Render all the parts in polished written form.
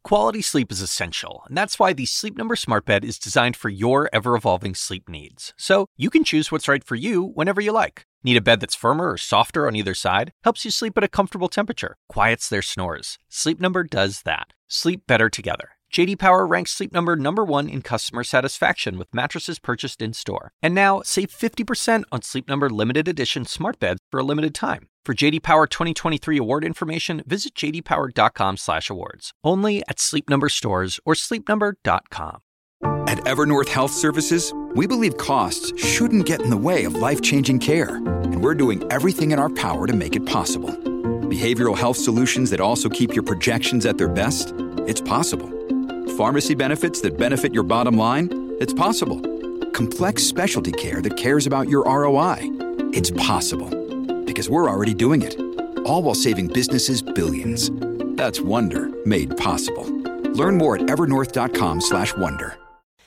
Quality sleep is essential, and that's why the Sleep Number Smart Bed is designed for your ever-evolving sleep needs. So you can choose what's right for you whenever you like. Need a bed that's firmer or softer on either side? Helps you sleep at a comfortable temperature, quiets their snores. Sleep Number does that. Sleep better together. J.D. Power ranks Sleep Number #1 in customer satisfaction with mattresses purchased in-store. And now, save 50% on Sleep Number limited edition smart beds for a limited time. For J.D. Power 2023 award information, visit jdpower.com/awards. Only at Sleep Number stores or sleepnumber.com. At Evernorth Health Services, we believe costs shouldn't get in the way of life-changing care, and we're doing everything in our power to make it possible. Behavioral health solutions that also keep your projections at their best? It's possible. Pharmacy benefits that benefit your bottom line? It's possible. Complex specialty care that cares about your ROI? It's possible. Because we're already doing it. All while saving businesses billions. That's Wonder made possible. Learn more at evernorth.com/wonder.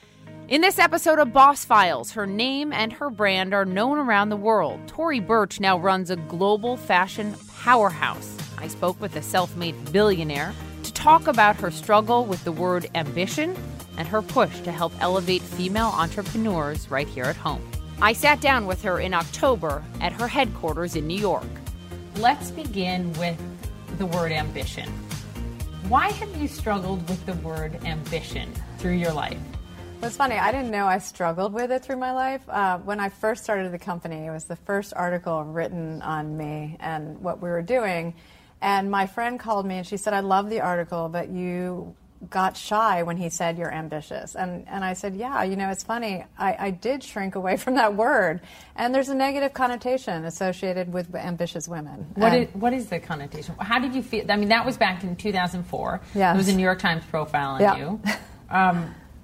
In this episode of Boss Files, her name and her brand are known around the world. Tory Burch now runs a global fashion powerhouse. I spoke with a self-made billionaire to talk about her struggle with the word ambition and her push to help elevate female entrepreneurs right here at home. I sat down with her in October at her headquarters in New York. Let's begin with the word ambition. Why have you struggled with the word ambition through your life? Well, it's funny. I didn't know I struggled with it through my life. When I first started the company, it was the first article written on me and what we were doing. And my friend called me and she said, I love the article, but you got shy when he said you're ambitious. And I said, yeah, it's funny. I did shrink away from that word. And there's a negative connotation associated with ambitious women. What is the connotation? How did you feel? I mean, that was back in 2004. Yes. There was a New York Times profile on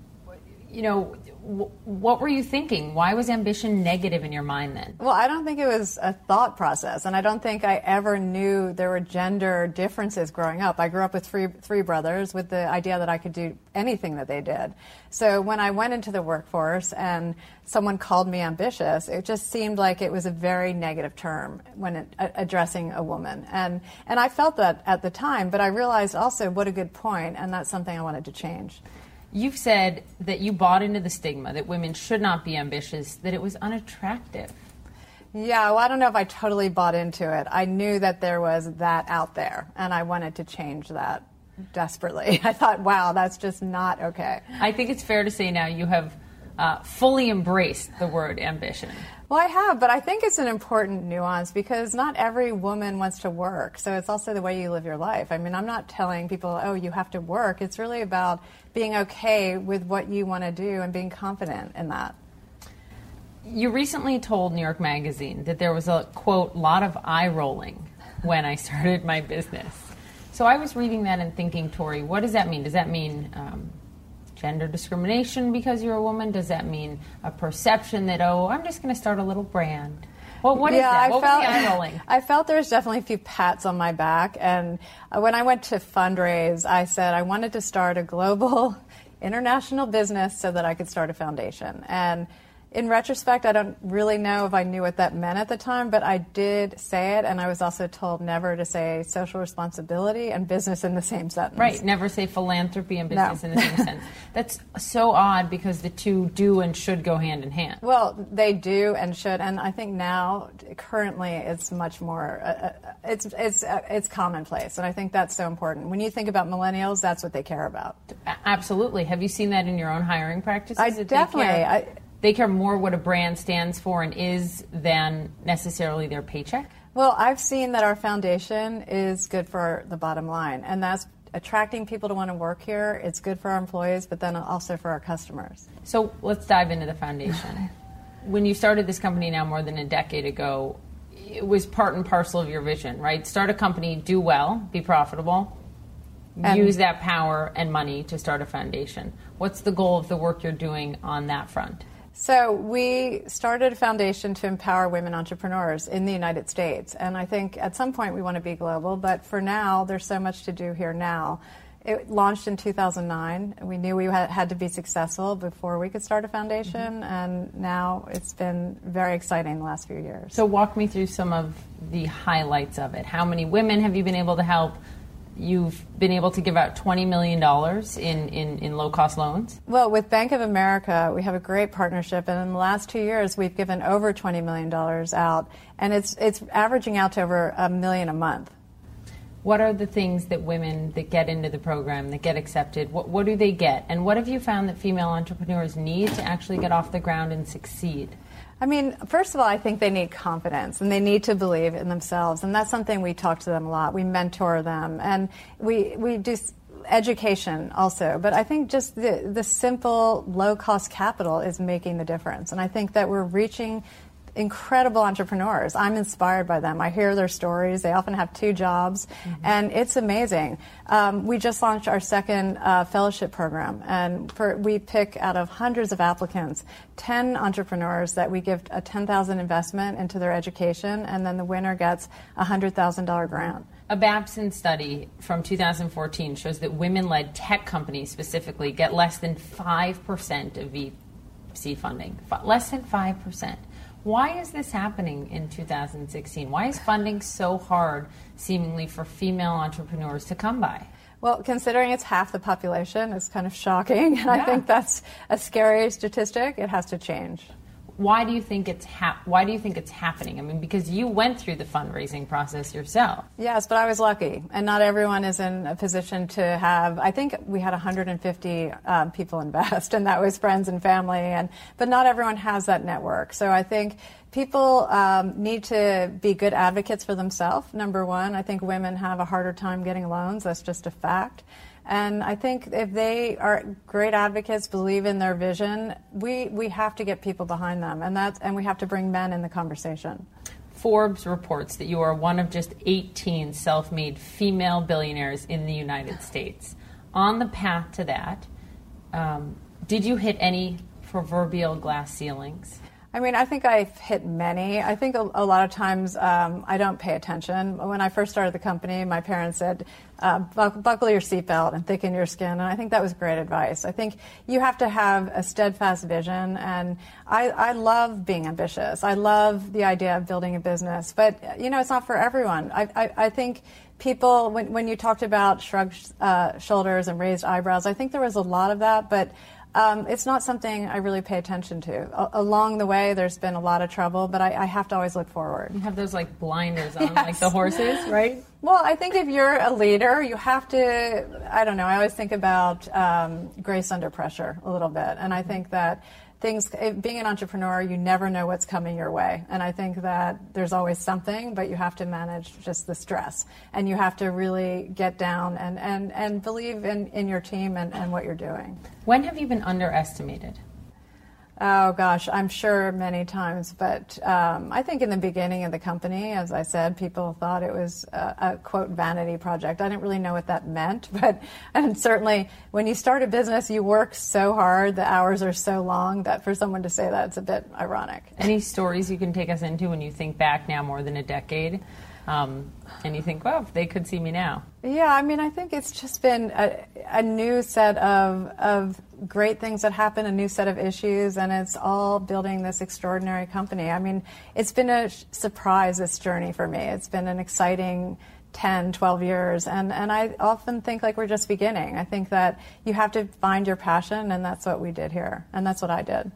you. What were you thinking? Why was ambition negative in your mind then? Well, I don't think it was a thought process, and I don't think I ever knew there were gender differences growing up. I grew up with three brothers with the idea that I could do anything that they did. So when I went into the workforce and someone called me ambitious, it just seemed like it was a very negative term when addressing a woman. And I felt that at the time, but I realized also what a good point, and that's something I wanted to change. You've said that you bought into the stigma that women should not be ambitious, that it was unattractive. Yeah, well, I don't know if I totally bought into it. I knew that there was that out there, and I wanted to change that desperately. I thought, wow, that's just not okay. I think it's fair to say now you have fully embraced the word ambition. Well, I have, but I think it's an important nuance because not every woman wants to work. So it's also the way you live your life. I mean, I'm not telling people, oh, you have to work. It's really about being okay with what you want to do and being confident in that. You recently told New York Magazine that there was a, quote, lot of eye rolling when I started my business. So I was reading that and thinking, Tory, what does that mean? Does that mean gender discrimination because you're a woman? Does that mean a perception that, oh, I'm just going to start a little brand? Well, what is that? What was the eye rolling? I felt there was definitely a few pats on my back. And when I went to fundraise, I said I wanted to start a global international business so that I could start a foundation. And in retrospect, I don't really know if I knew what that meant at the time, but I did say it, and I was also told never to say social responsibility and business in the same sentence. Right, never say philanthropy and business in the same sentence. That's so odd because the two do and should go hand in hand. Well, they do and should, and I think now, currently, it's much more, it's commonplace, and I think that's so important. When you think about millennials, that's what they care about. Absolutely. Have you seen that in your own hiring practices? Definitely. They care more what a brand stands for and is than necessarily their paycheck? Well, I've seen that our foundation is good for the bottom line, and that's attracting people to want to work here. It's good for our employees, but then also for our customers. So let's dive into the foundation. When you started this company now more than a decade ago, it was part and parcel of your vision, right? Start a company, do well, be profitable, and use that power and money to start a foundation. What's the goal of the work you're doing on that front? So we started a foundation to empower women entrepreneurs in the United States. And I think at some point we want to be global, but for now, there's so much to do here now. It launched in 2009. We knew we had to be successful before we could start a foundation, and now it's been very exciting the last few years. So walk me through some of the highlights of it. How many women have you been able to help? you've been able to give out $20 million in low-cost loans? Well, with Bank of America, we have a great partnership, and in the last 2 years, we've given over $20 million out, and it's averaging out to over $1 million a month. What are the things that women that get into the program, that get accepted, what do they get? And what have you found that female entrepreneurs need to actually get off the ground and succeed? I mean, first of all, I think they need confidence and they need to believe in themselves. And that's something we talk to them a lot. We mentor them and we do education also. But I think just the simple low-cost capital is making the difference. And I think that we're reaching incredible entrepreneurs. I'm inspired by them. I hear their stories. They often have 2 jobs, and it's amazing. We just launched our second fellowship program, and we pick out of hundreds of applicants 10 entrepreneurs that we give a $10,000 investment into their education, and then the winner gets a $100,000 grant. A Babson study from 2014 shows that women-led tech companies specifically get less than 5% of VC funding. Less than 5%. Why is this happening in 2016? Why is funding so hard, seemingly, for female entrepreneurs to come by? Well, considering it's half the population, it's kind of shocking. And I think that's a scary statistic. It has to change. Why do you think it's happening? I mean, because you went through the fundraising process yourself. Yes, but I was lucky, and not everyone is in a position to have. I think we had 150 people invest, and that was friends and family, but not everyone has that network. So I think people need to be good advocates for themselves. Number one, I think women have a harder time getting loans. That's just a fact. And I think if they are great advocates, believe in their vision, we have to get people behind them, and we have to bring men in the conversation. Forbes reports that you are one of just 18 self-made female billionaires in the United States. On the path to that, did you hit any proverbial glass ceilings? I mean, I think I've hit many. I think a lot of times I don't pay attention. When I first started the company, my parents said, buckle your seatbelt and thicken your skin. And I think that was great advice. I think you have to have a steadfast vision. And I love being ambitious. I love the idea of building a business. But, it's not for everyone. I think people, when you talked about shrugged shoulders and raised eyebrows, I think there was a lot of that. But it's not something I really pay attention to. Along the way, there's been a lot of trouble, but I have to always look forward. You have those blinders on, like the horses, right? Well, I think if you're a leader, you have to, I don't know, I always think about grace under pressure a little bit. And I think that being an entrepreneur, you never know what's coming your way. And I think that there's always something, but you have to manage just the stress. And you have to really get down and believe in your team and what you're doing. When have you been underestimated? Oh, gosh, I'm sure many times. But I think in the beginning of the company, as I said, people thought it was a, quote, vanity project. I didn't really know what that meant. And certainly when you start a business, you work so hard, the hours are so long that for someone to say that, it's a bit ironic. Any stories you can take us into when you think back now more than a decade? And you think, well, if they could see me now. Yeah, I mean, I think it's just been a new set of great things that happen, a new set of issues, and it's all building this extraordinary company. I mean, it's been a surprise, this journey for me. It's been an exciting 10, 12 years, and I often think we're just beginning. I think that you have to find your passion, and that's what we did here, and that's what I did.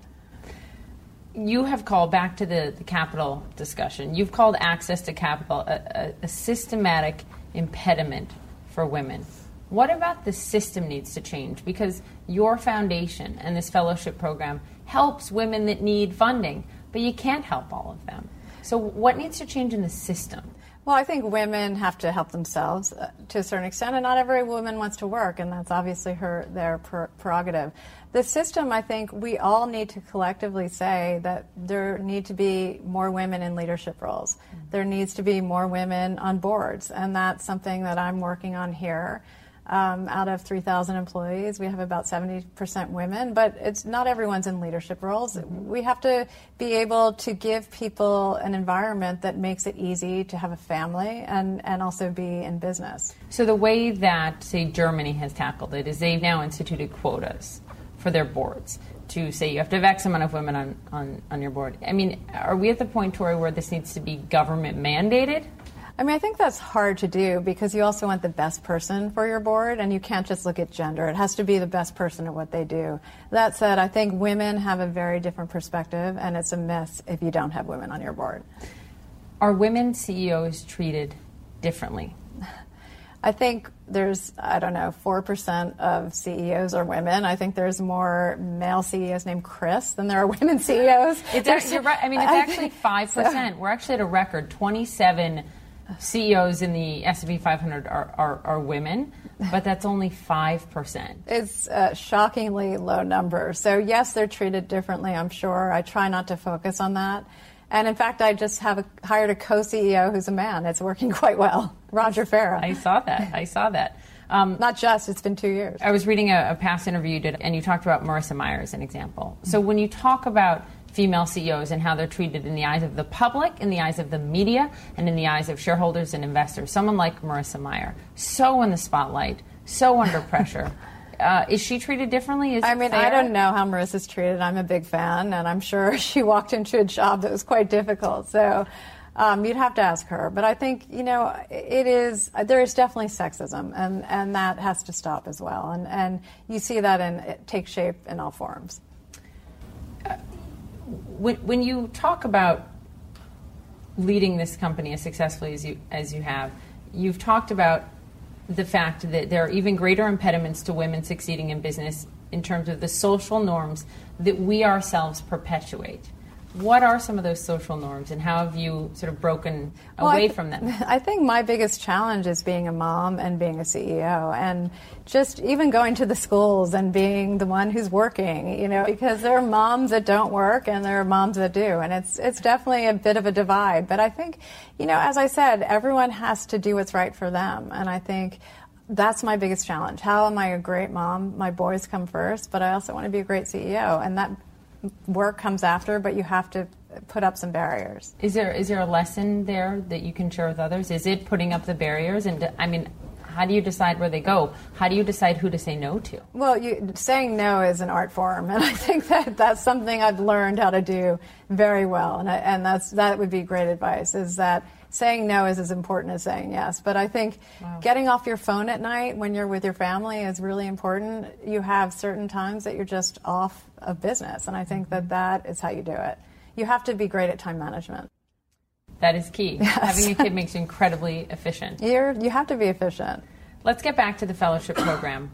You have called, back to the capital discussion, you've called access to capital a systematic impediment for women. What about the system needs to change? Because your foundation and this fellowship program helps women that need funding, but you can't help all of them. So what needs to change in the system? Well, I think women have to help themselves to a certain extent, and not every woman wants to work, and that's obviously their prerogative. The system, I think we all need to collectively say that there need to be more women in leadership roles. Mm-hmm. There needs to be more women on boards, and that's something that I'm working on here. Out of 3,000 employees, we have about 70% women, but it's not everyone's in leadership roles. Mm-hmm. We have to be able to give people an environment that makes it easy to have a family and also be in business. So the way that, say, Germany has tackled it is they've now instituted quotas for their boards to say you have to have X amount of women on your board. I mean, are we at the point, Tori, where this needs to be government mandated? I mean, I think that's hard to do because you also want the best person for your board, and you can't just look at gender. It has to be the best person at what they do. That said, I think women have a very different perspective, and it's a myth if you don't have women on your board. Are women CEOs treated differently? I think there's, 4% of CEOs are women. I think there's more male CEOs named Chris than there are women CEOs. You're right. I mean, it's actually 5%. We're actually at a record. 27 CEOs in the S&P 500 are women, but that's only 5%. It's a shockingly low number. So, yes, they're treated differently, I'm sure. I try not to focus on that. And in fact, I just hired a co-CEO who's a man. It's working quite well. Roger Farah. I saw that. Not just, it's been 2 years. I was reading a past interview you did, and you talked about Marissa Mayer as an example. So when you talk about female CEOs and how they're treated in the eyes of the public, in the eyes of the media, and in the eyes of shareholders and investors, someone like Marissa Mayer, so in the spotlight, so under pressure. Is she treated differently? Is it fair? I don't know how Marissa's treated. I'm a big fan, and I'm sure she walked into a job that was quite difficult. So you'd have to ask her. But I think, there is definitely sexism, and that has to stop as well. And you see that it takes shape in all forms. When you talk about leading this company as successfully as you have, you've talked about the fact that there are even greater impediments to women succeeding in business in terms of the social norms that we ourselves perpetuate. What are some of those social norms, and how have you sort of broken away from them? I think my biggest challenge is being a mom and being a CEO, and just even going to the schools and being the one who's working, because there are moms that don't work and there are moms that do, and it's definitely a bit of a divide. But I think, as I said, everyone has to do what's right for them, and I think that's my biggest challenge. How am I a great mom? My boys come first, but I also want to be a great CEO, and that work comes after, but you have to put up some barriers. Is there a lesson there that you can share with others? Is it putting up the barriers? And how do you decide where they go? How do you decide who to say no to? Well, saying no is an art form, and I think that's something I've learned how to do very well, and that would be great advice, is that saying no is as important as saying yes. But I think getting off your phone at night when you're with your family is really important. You have certain times that you're just off of business, and I think that is how you do it. You have to be great at time management. That is key. Yes. Having a kid makes you incredibly efficient. You have to be efficient. Let's get back to the fellowship program.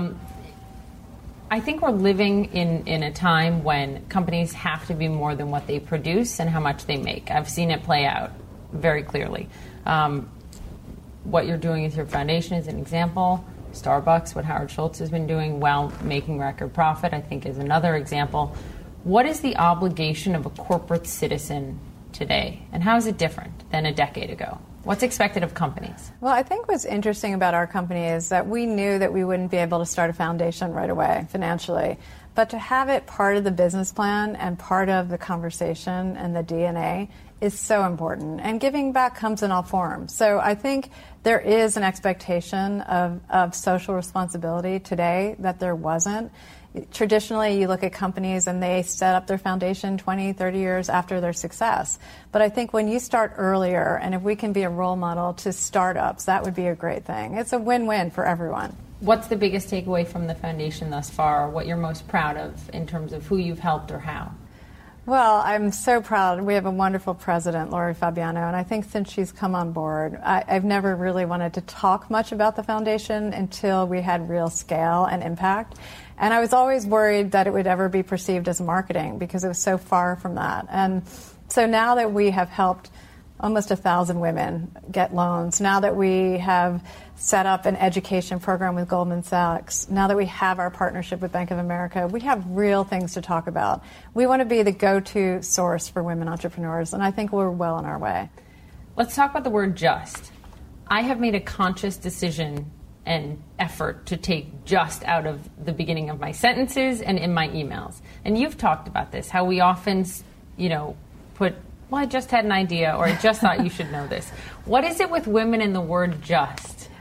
I think we're living in a time when companies have to be more than what they produce and how much they make. I've seen it play out very clearly. What you're doing with your foundation is an example. Starbucks, what Howard Schultz has been doing while making record profit, I think is another example. What is the obligation of a corporate citizen today, and how is it different than a decade ago? What's expected of companies? Well, I think what's interesting about our company is that we knew that we wouldn't be able to start a foundation right away financially, but to have it part of the business plan and part of the conversation and the DNA is so important. And giving back comes in all forms. So I think there is an expectation of social responsibility today that there wasn't. Traditionally, you look at companies and they set up their foundation 20, 30 years after their success. But I think when you start earlier, and if we can be a role model to startups, that would be a great thing. It's a win-win for everyone. What's the biggest takeaway from the foundation thus far? What you're most proud of in terms of who you've helped or how? Well, I'm so proud. We have a wonderful president, Lori Fabiano, and I think since she's come on board, I've never really wanted to talk much about the foundation until we had real scale and impact. And I was always worried that it would ever be perceived as marketing because it was so far from that. And so now that we have helped almost 1,000 women get loans, now that we have set up an education program with Goldman Sachs, now that we have our partnership with Bank of America, we have real things to talk about. We want to be the go-to source for women entrepreneurs, and I think we're well on our way. Let's talk about the word just. I have made a conscious decision and effort to take just out of the beginning of my sentences and in my emails. And you've talked about this, how we often, put, well, I just had an idea, or I just thought you should know this. What is it with women and the word just?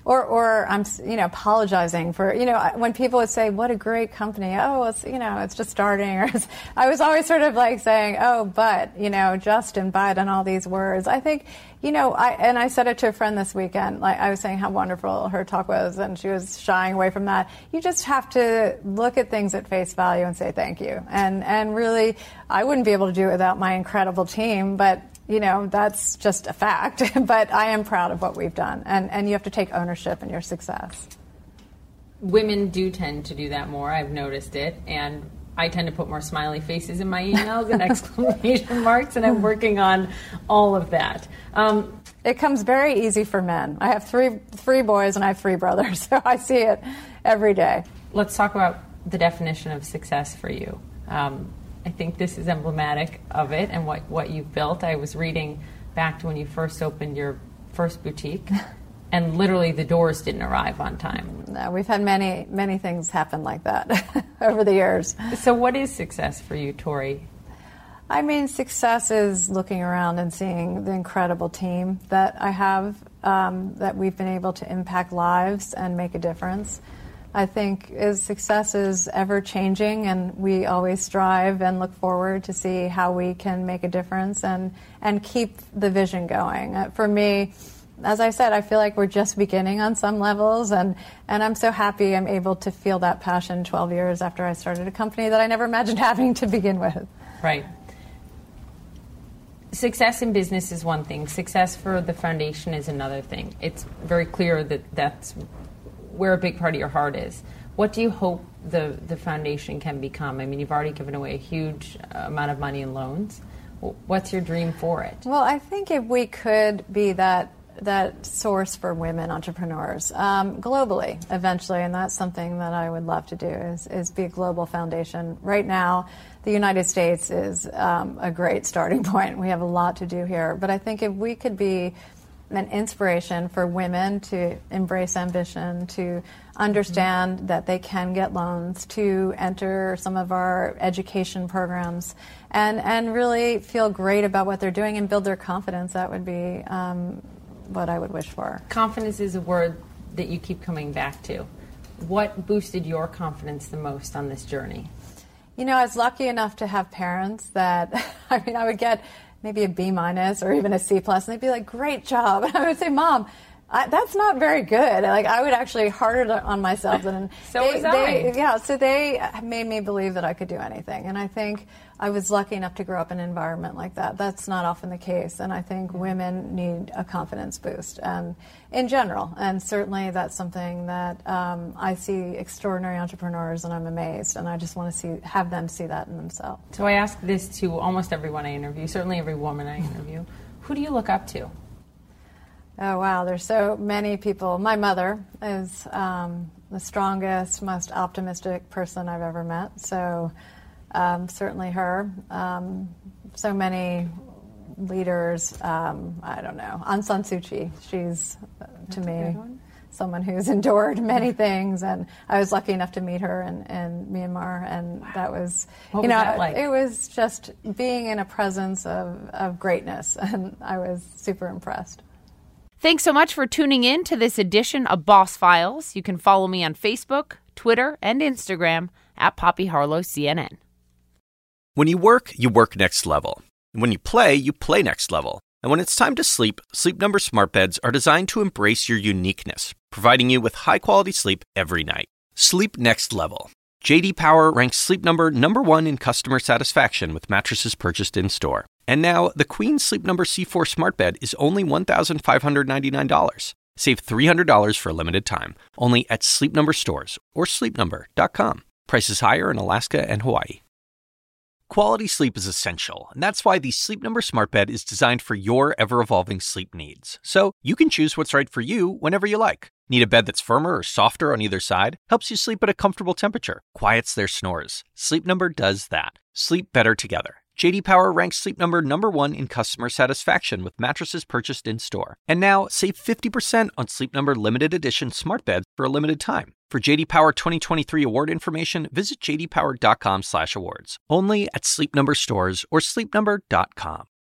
or I'm, apologizing for, when people would say, what a great company. Oh, it's just starting. Or I was always sort of like saying, oh, but, Justin, but, and all these words. I think, I said it to a friend this weekend, like I was saying how wonderful her talk was, and she was shying away from that. You just have to look at things at face value and say thank you. And really, I wouldn't be able to do it without my incredible team, but that's just a fact. But I am proud of what we've done. And you have to take ownership in your success. Women do tend to do that more. I've noticed it. And I tend to put more smiley faces in my emails and exclamation marks. And I'm working on all of that. It comes very easy for men. I have three boys and I have 3 brothers. So I see it every day. Let's talk about the definition of success for you. I think this is emblematic of it and what you've built. I was reading back to when you first opened your first boutique, and literally the doors didn't arrive on time. No, we've had many things happen like that over the years. So what is success for you, Tori? I mean, success is looking around and seeing the incredible team that I have, that we've been able to impact lives and make a difference. I think success is ever changing, and we always strive and look forward to see how we can make a difference and keep the vision going. For me, as I said, I feel like we're just beginning on some levels, and I'm so happy I'm able to feel that passion 12 years after I started a company that I never imagined having to begin with. Right. Success in business is one thing. Success for the foundation is another thing. It's very clear that that's where a big part of your heart is. What do you hope the foundation can become? I mean, you've already given away a huge amount of money in loans. What's your dream for it? Well, I think if we could be that source for women entrepreneurs globally eventually, and that's something that I would love to do, is be a global foundation. Right now, the United States is a great starting point. We have a lot to do here. But I think if we could be an inspiration for women to embrace ambition, to understand that they can get loans, to enter some of our education programs, and really feel great about what they're doing and build their confidence, that would be what I would wish for. Confidence is a word that you keep coming back to. What boosted your confidence the most on this journey? I was lucky enough to have parents that, I would get maybe a B- or even a C+, and they'd be like, great job. And I would say, Mom, that's not very good. Like, I would actually harder on myself than so they made me believe that I could do anything. And I think I was lucky enough to grow up in an environment like that. That's not often the case. And I think women need a confidence boost in general. And certainly that's something that I see extraordinary entrepreneurs, and I'm amazed. And I just want to have them see that in themselves. So I ask this to almost everyone I interview, certainly every woman I interview. Who do you look up to? Oh, wow. There's so many people. My mother is the strongest, most optimistic person I've ever met. So certainly her. So many leaders. I don't know. Aung San Suu Kyi. She's, to me, someone who's endured many things. And I was lucky enough to meet her in Myanmar. And that was, what was that like? It was just being in a presence of greatness. And I was super impressed. Thanks so much for tuning in to this edition of Boss Files. You can follow me on Facebook, Twitter, and Instagram at Poppy Harlow CNN. When you work next level. And when you play next level. And when it's time to sleep, Sleep Number smart beds are designed to embrace your uniqueness, providing you with high-quality sleep every night. Sleep next level. J.D. Power ranks Sleep Number #1 in customer satisfaction with mattresses purchased in-store. And now, the Queen Sleep Number C4 smart bed is only $1,599. Save $300 for a limited time, only at Sleep Number stores or sleepnumber.com. Prices higher in Alaska and Hawaii. Quality sleep is essential, and that's why the Sleep Number smart bed is designed for your ever-evolving sleep needs. So you can choose what's right for you whenever you like. Need a bed that's firmer or softer on either side? Helps you sleep at a comfortable temperature. Quiets their snores. Sleep Number does that. Sleep better together. J.D. Power ranks Sleep Number #1 in customer satisfaction with mattresses purchased in-store. And now, save 50% on Sleep Number limited edition smart beds for a limited time. For J.D. Power 2023 award information, visit jdpower.com/awards. Only at Sleep Number stores or sleepnumber.com.